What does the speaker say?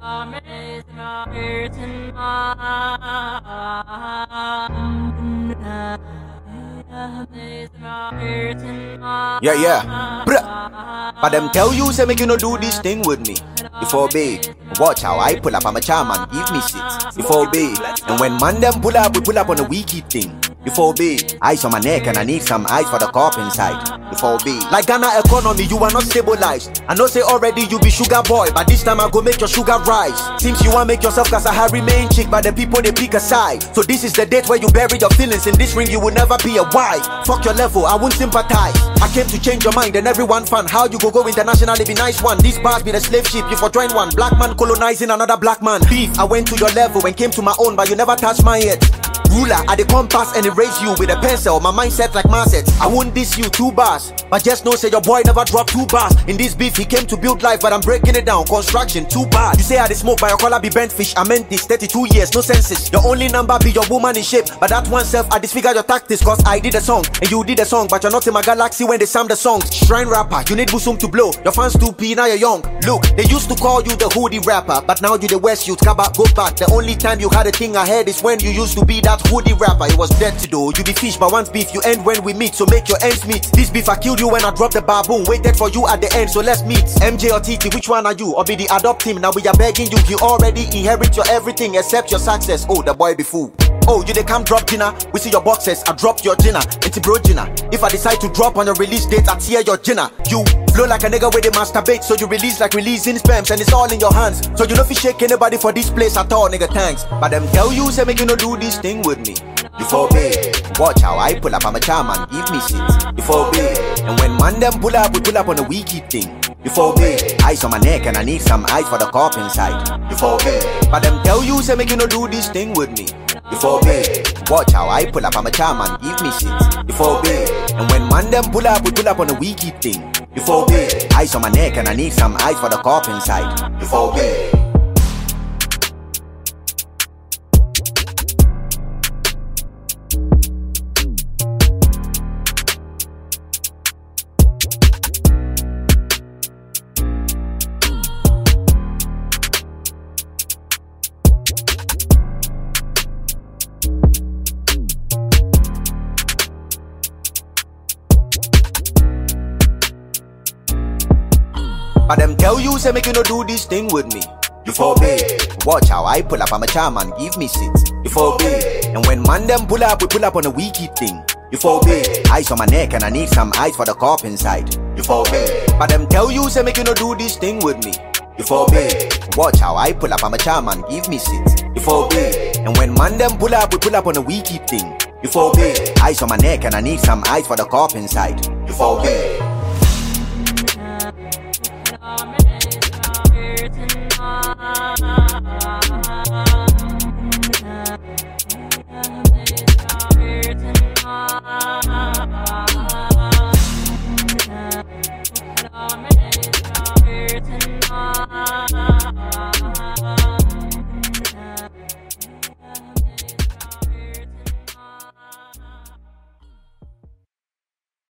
Yeah. Bruh. But them tell you, say make you no do this thing with me. Before be, watch how I pull up, I'm a charm give me shit. Before be, and when man them pull up, we pull up on a wiki thing. Before be, ice on my neck and I need some ice for the cup inside. Before be, like Ghana economy, you are not stabilized. I know say already you be sugar boy, but this time I go make your sugar rise. Seems you want make yourself cause a Harry main chick, but the people they pick a side. So this is the date where you bury your feelings. In this ring you will never be a wife. Fuck your level, I won't sympathize. I came to change your mind and everyone fan. How you go internationally be nice one. These bars be the slave ship, you for join one. Black man colonizing another black man. Beef, I went to your level and came to my own, but you never touched my head. Ruler, I the compass and erase you with a pencil. My mindset like Marset. I won't diss you 2 bars, but just know say your boy never dropped 2 bars. In this beef he came to build life, but I'm breaking it down. Construction 2 bars. You say I the smoke, but your collar be bent fish. I meant this 32 years, no senses. Your only number be your woman in shape, but that one self I disfigure your tactics. Cause I did a song and you did a song, but you're not in my galaxy when they sound the songs. Shrine rapper, you need Busum to blow. Your fans too pee, now you're young. Look, they used to call you the hoodie rapper, but now you the West youth. Go back. The only time you had a thing ahead is when you used to be that hoodie rapper. It was dead to do. You be fish, but once beef you end when we meet. So make your ends meet. This beef I killed you when I dropped the baboon. Waited for you at the end, so let's meet. MJ or TT, which one are you? Or be the adopt him? Now we are begging you. You already inherit your everything except your success. Oh, the boy be fool. Oh, you they come drop dinner. We see your boxes. I dropped your dinner. It's bro dinner. If I decide to drop on your release date, I tear your dinner. You flow like a nigga with a masturbate, so you release like releasing sperms, and it's all in your hands. So you know if you shake anybody for this place at all, nigga, thanks. But them tell you, say make you no do this thing with me. Before be, watch how I pull up, I'm a charm give me shit. Before be, and when man them pull up, we pull up on a wiki thing. Before be, ice on my neck and I need some ice for the cup inside. Before be, but them tell you, say make you no do this thing with me. Before be, watch how I pull up, I'm a charm give me shit. Before be, and when man them pull up, we pull up on a wiki thing. Before be, ice on my neck and I need some ice for the cup inside. Before be. But them tell you, say make you no do this thing with me. Before be, watch how I pull up, I'm a charm give me shit. Before be, and when man them pull up, we pull up on a wiki thing. Before be, ice on my neck and I need some ice for the cup inside. Before be, but them tell you, say make you no do this thing with me. Before be, watch how I pull up, I'm a charm give me shit. Before be, and when man them pull up, we pull up on a wiki thing. Before be, ice on my neck and I need some ice for the cup inside. Before be. Tonight.